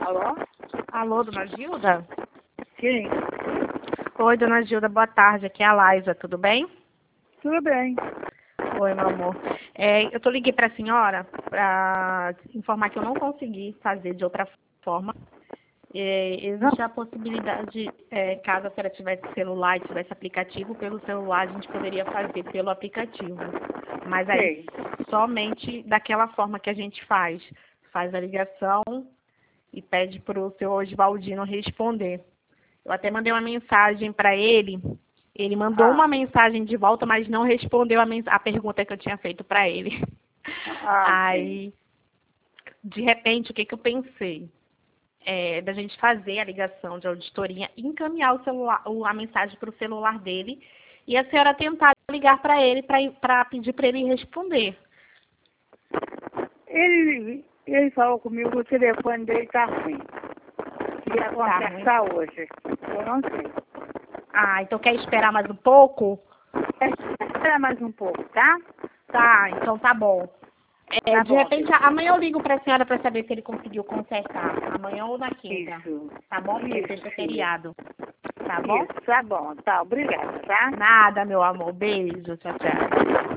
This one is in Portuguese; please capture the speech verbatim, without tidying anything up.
Alô? Alô, dona Gilda? Sim, Oi, dona Gilda, boa tarde. Aqui é a Laísa, tudo bem? tudo bem. Oi, meu amor. É, eu tô liguei para a senhora para informar que eu não consegui fazer de outra forma. É, existe a possibilidade, é, caso a senhora tivesse celular e tivesse aplicativo, pelo celular a gente poderia fazer pelo aplicativo. Mas aí, Sei. somente daquela forma que a gente faz. Faz a ligação e pede para o seu Oswaldino responder. Eu até mandei uma mensagem para ele. Ele mandou Ah, uma mensagem de volta, mas não respondeu a, mens- a pergunta que eu tinha feito para ele. ah, sim. Aí, de repente, o que, que eu pensei? É, da gente fazer a ligação de auditoria, encaminhar o celular, o- a mensagem para o celular dele e a senhora tentar ligar para ele para pedir para ele responder. Ele, ele falou comigo que o telefone dele tá ruim. Ia Tá ruim. consertar hoje. Eu não sei. Ah, então quer esperar mais um pouco? Espera mais um pouco, tá? Tá, então tá bom. É, Tá de bom, repente, filho. amanhã eu ligo para a senhora para saber se ele conseguiu consertar. Amanhã ou na quinta. Isso. Tá bom? Porque Isso, sexta é filha. feriado. Tá bom? Isso, tá bom. Tá, obrigada, tá? Nada, meu amor. Beijo. Tchau, tchau.